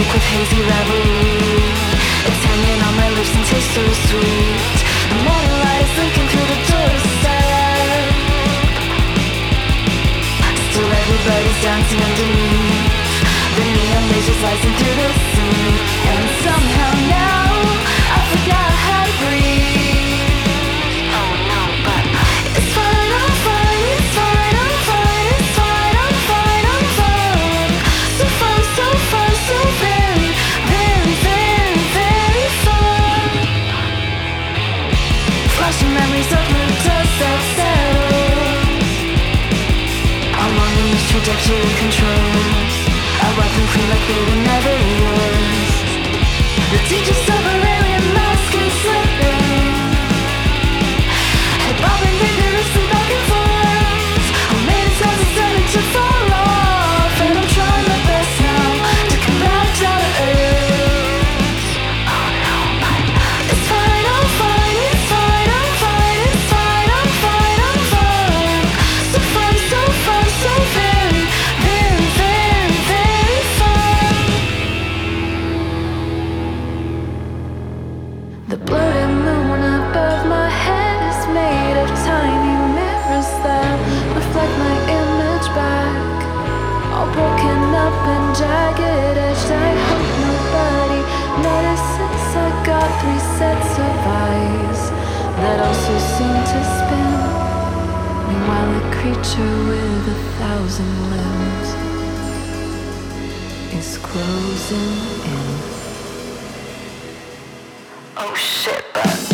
thick with hazy reverie. It's hanging on my lips and tastes so sweet. The morning light is leaking through the doorstep. Still everybody's dancing underneath the neon lasers slicing through the sea. And somehow now I forgot how to breathe. Oh no, but it's fine, I'm fine, it's fine, I'm fine, it's fine, I'm fine, I'm fine. So fun, so fun, so very, very, very, very fun. Flashing memories of blue dust that settles along in this trajectory controls. I wipe them clean like they were never yours. The teachers of a alien mask is slipping, head bobbing vigorously back and forth. I made it sounds it's starting to fall off, and I'm trying my best now to come back down to earth. Oh no, but it's fine, I'm fine, it's fine, I'm fine, it's fine, I'm fine, I'm fine. So fun, so fun, so very, very, very, very fun. The bloated moon above my head is made of tiny mirrors that reflect my image back, all broken up and jagged edged. I hope nobody notices I got 3 sets of eyes that also seem to spin. Meanwhile a creature with 1,000 limbs is closing in. Oh shit, but